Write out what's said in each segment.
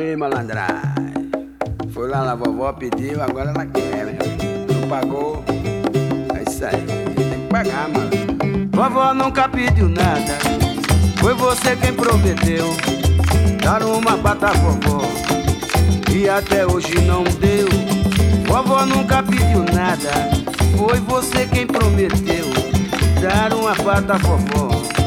Aí, malandragem. Foi lá na vovó, pediu, agora ela quer, meu. Não pagou. É isso aí. Tem que pagar, mano. Vovó nunca pediu nada. Foi você quem prometeu dar uma bata à vovó e até hoje não deu. Vovó nunca pediu nada. Foi você quem prometeu dar uma bata à vovó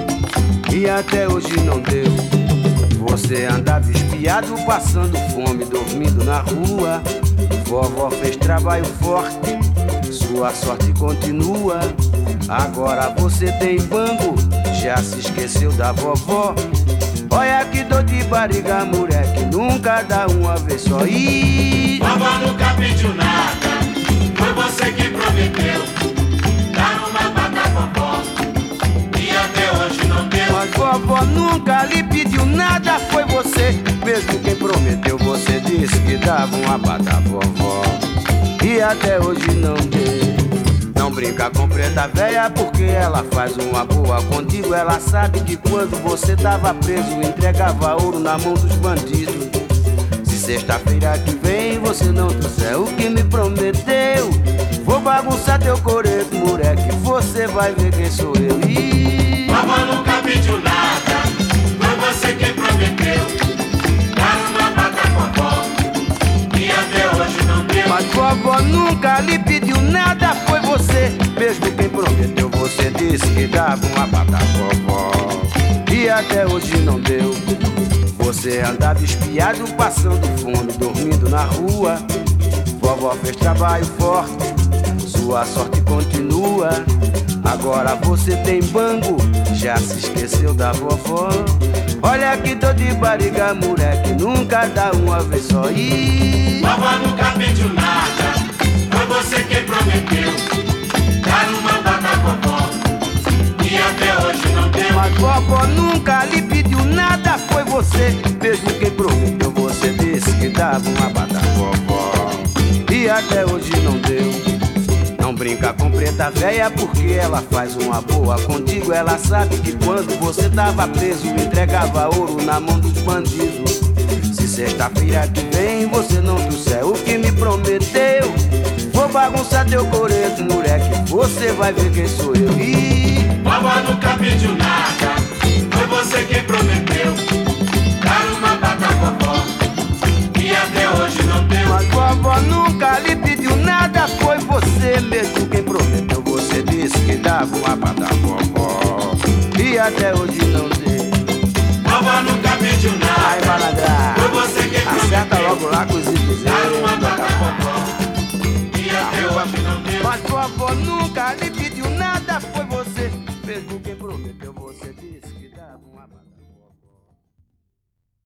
e até hoje não deu. Você andava espiado, passando fome, dormindo na rua. Vovó fez trabalho forte, sua sorte continua. Agora você tem banco, já se esqueceu da vovó. Olha que dor de barriga, moleque, nunca dá uma vez só. Vovó nunca pediu nada, foi você que prometeu dar uma bata à vovó e até hoje não deu. Mas vovó nunca lhe pediu nada, foi você mesmo quem prometeu. Você disse que dava uma bata à vovó e até hoje não deu. Não brinca com preta véia, porque ela faz uma boa contigo. Ela sabe que quando você tava preso, entregava ouro na mão dos bandidos. Se sexta-feira que vem você não trouxer o que me prometeu, vou bagunçar teu coreto, moleque, você vai ver quem sou eu. Vovó nunca pediu nada, foi você quem prometeu dar uma bata à vovó e até hoje não deu. Mas vovó nunca lhe pediu nada, foi você mesmo quem prometeu. Você disse que dava uma bata à vovó e até hoje não deu. Você andava espiado, passando fome, dormindo na rua. Vovó fez trabalho forte, sua sorte continua. Agora você tem banco, já se esqueceu da vovó. Olha que dor de barriga, moleque, nunca dá uma vez só. Vovó nunca pediu nada, foi você quem prometeu dar uma bata à vovó e até hoje não deu. Mas vovó nunca lhe pediu nada, foi você mesmo quem prometeu. Você disse que dava uma bata à vovó e até hoje não deu. Não brinca com preta véia, porque ela faz uma boa contigo. Ela sabe que quando você tava preso, entregava ouro na mão dos bandidos. Se sexta-feira que vem você não trouxer o que me prometeu, vou bagunçar teu coreto, moleque, você vai ver quem sou eu. Vovó nunca pediu nada, foi você quem prometeu dar uma bata à vovó e até hoje não deu. Mas vovó nunca lhe pediu nada, foi você mesmo quem prometeu. Você disse que dava uma bata à vovó e até hoje não deu. Vovó nunca pediu nada, Ai, malandragem, foi você quem acerta prometeu logo lá com os itens. dar uma bata à vovó e até hoje não deu. Mas vovó nunca lhe pediu nada, foi você mesmo quem prometeu. Você disse